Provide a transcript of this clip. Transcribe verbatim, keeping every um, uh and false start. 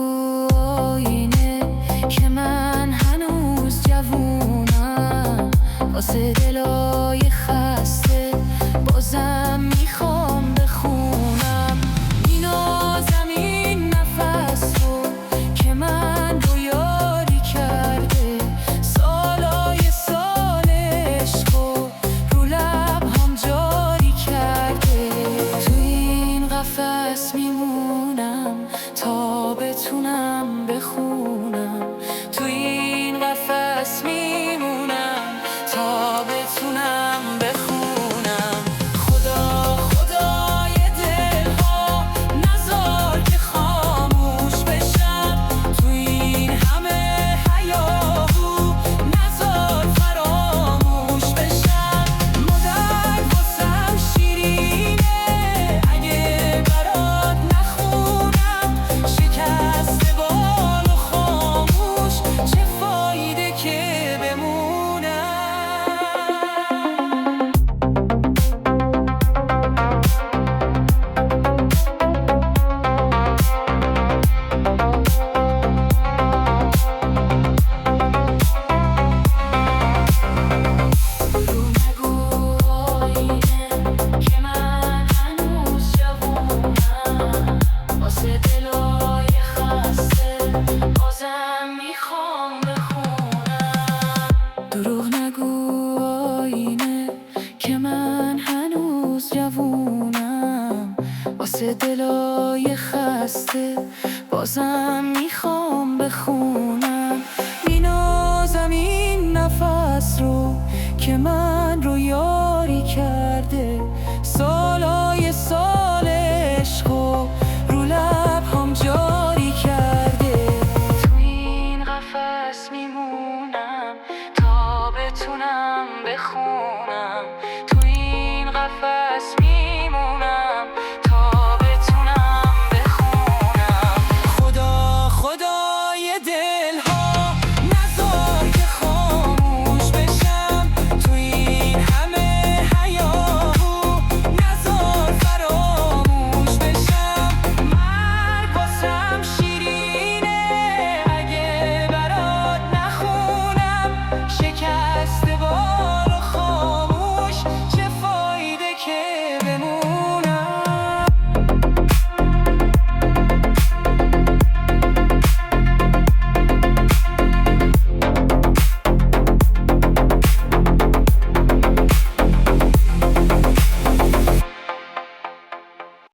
نگو آینه که من هنوز جوونم، واسه دلای خسته بازم میخوام بخونم. مینازم این نفس رو که من رو یاری کرده، سالای سال عشق و رو لبهام جاری کرده. تو این قفس میمونم تا بتونم بخونم، تو این قفس میمونم تا بتونم بخونم. خدا خدای دلها نذار که خاموش بشم، تو این همه هیاهو نذار فراموش بشم. مادر واسم شیرینه اگه برات نخونم، شکسته بال و خاموش چه فایده که بمونم. رو نگو آینه که من هنوز جوونم، واسه دلای خسته بازم میخوام بخونم. دروغ نگو آینه که من هنوز جوونم، واسه دلای خسته بازم میخوام بخونم.